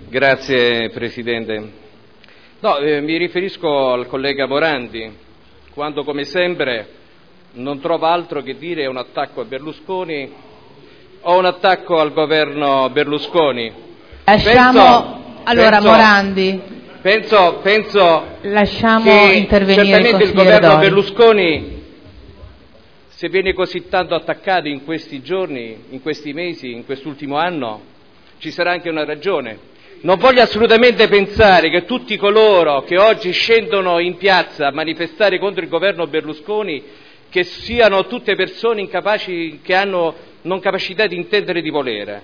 Grazie Presidente. Mi riferisco al collega Morandi, quando come sempre non trova altro che dire un attacco a Berlusconi o un attacco al governo Berlusconi. Morandi. Lasciamo intervenire certamente il governo Berlusconi, se viene così tanto attaccato in questi giorni, in questi mesi, in quest'ultimo anno, ci sarà anche una ragione. Non voglio assolutamente pensare che tutti coloro che oggi scendono in piazza a manifestare contro il governo Berlusconi che siano tutte persone incapaci, che hanno non capacità di intendere e di volere.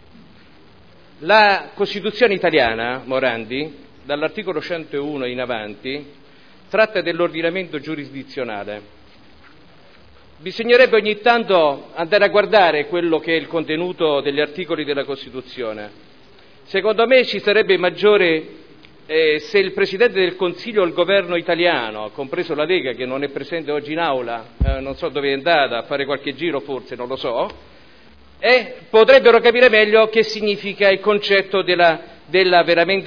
La Costituzione italiana, Morandi, dall'articolo 101 in avanti, tratta dell'ordinamento giurisdizionale. Bisognerebbe ogni tanto andare a guardare quello che è il contenuto degli articoli della Costituzione. Secondo me ci sarebbe maggiore se il Presidente del Consiglio o il governo italiano, compreso la Lega che non è presente oggi in aula, non so dove è andata, a fare qualche giro forse, non lo so, potrebbero capire meglio che significa il concetto della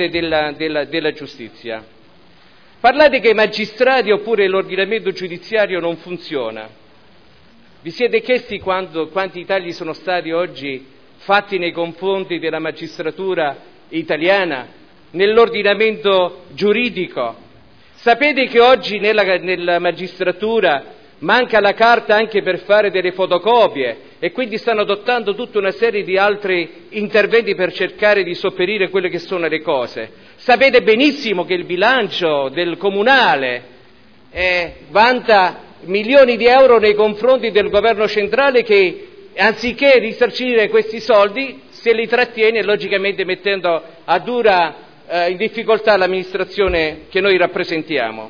giustizia. Parlate che i magistrati oppure l'ordinamento giudiziario non funziona. Vi siete chiesti quanti tagli sono stati oggi fatti nei confronti della magistratura italiana, nell'ordinamento giuridico? Sapete che oggi nella magistratura manca la carta anche per fare delle fotocopie e quindi stanno adottando tutta una serie di altri interventi per cercare di sopperire quelle che sono le cose. Sapete benissimo che il bilancio del comunale vanta milioni di euro nei confronti del governo centrale che anziché risarcire questi soldi se li trattiene, logicamente mettendo in difficoltà l'amministrazione che noi rappresentiamo.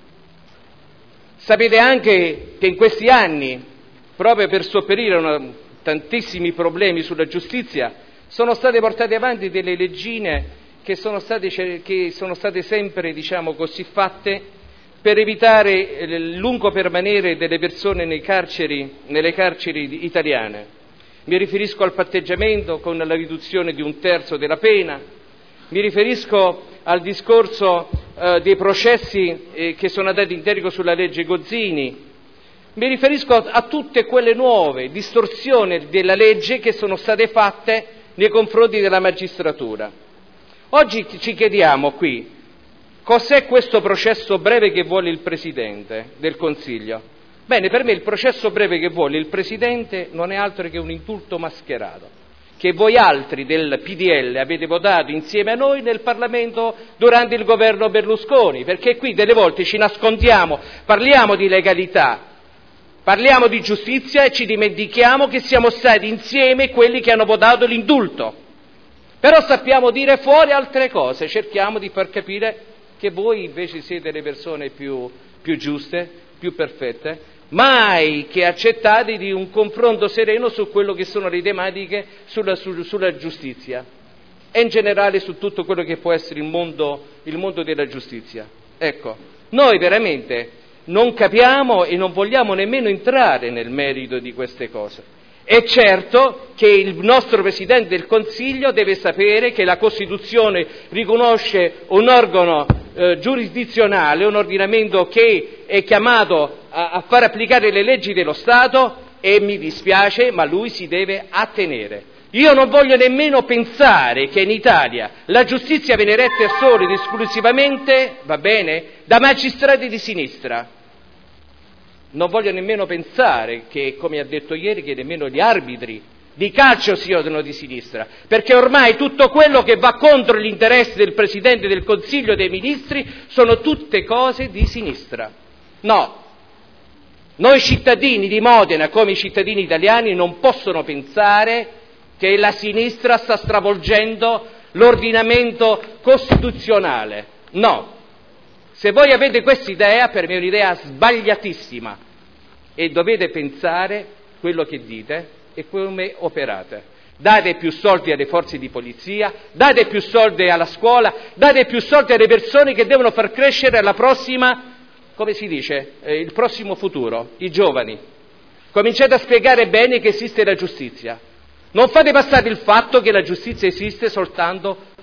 Sapete anche che in questi anni, proprio per sopperire a tantissimi problemi sulla giustizia, sono state portate avanti delle leggine che sono state sempre, fatte per evitare il lungo permanere delle persone nelle carceri italiane. Mi riferisco al patteggiamento con la riduzione di 1/3 della pena, mi riferisco al discorso dei processi che sono andati in deroga sulla legge Gozzini, mi riferisco a tutte quelle nuove distorsioni della legge che sono state fatte nei confronti della magistratura. Oggi ci chiediamo qui, cos'è questo processo breve che vuole il Presidente del Consiglio? Bene, per me il processo breve che vuole il Presidente non è altro che un indulto mascherato, che voi altri del PDL avete votato insieme a noi nel Parlamento durante il governo Berlusconi, perché qui delle volte ci nascondiamo, parliamo di legalità, parliamo di giustizia e ci dimentichiamo che siamo stati insieme quelli che hanno votato l'indulto. Però sappiamo dire fuori altre cose, cerchiamo di far capire che voi invece siete le persone più giuste, più perfette, mai che accettate di un confronto sereno su quello che sono le tematiche sulla giustizia e in generale su tutto quello che può essere il mondo della giustizia. Ecco, noi veramente non capiamo e non vogliamo nemmeno entrare nel merito di queste cose. È certo che il nostro Presidente del Consiglio deve sapere che la Costituzione riconosce un organo giurisdizionale, un ordinamento che è chiamato a far applicare le leggi dello Stato e mi dispiace, ma lui si deve attenere. Io non voglio nemmeno pensare che in Italia la giustizia viene retta solo ed esclusivamente, va bene, da magistrati di sinistra. Non voglio nemmeno pensare che, come ha detto ieri, che nemmeno gli arbitri di calcio siano di sinistra, perché ormai tutto quello che va contro gli interessi del Presidente del Consiglio dei Ministri sono tutte cose di sinistra. No, noi cittadini di Modena, come i cittadini italiani, non possono pensare che la sinistra sta stravolgendo l'ordinamento costituzionale. No. Se voi avete questa idea, per me è un'idea sbagliatissima e dovete pensare quello che dite e come operate. Date più soldi alle forze di polizia, date più soldi alla scuola, date più soldi alle persone che devono far crescere la prossima, come si dice, il prossimo futuro, i giovani. Cominciate a spiegare bene che esiste la giustizia. Non fate passare il fatto che la giustizia esiste soltanto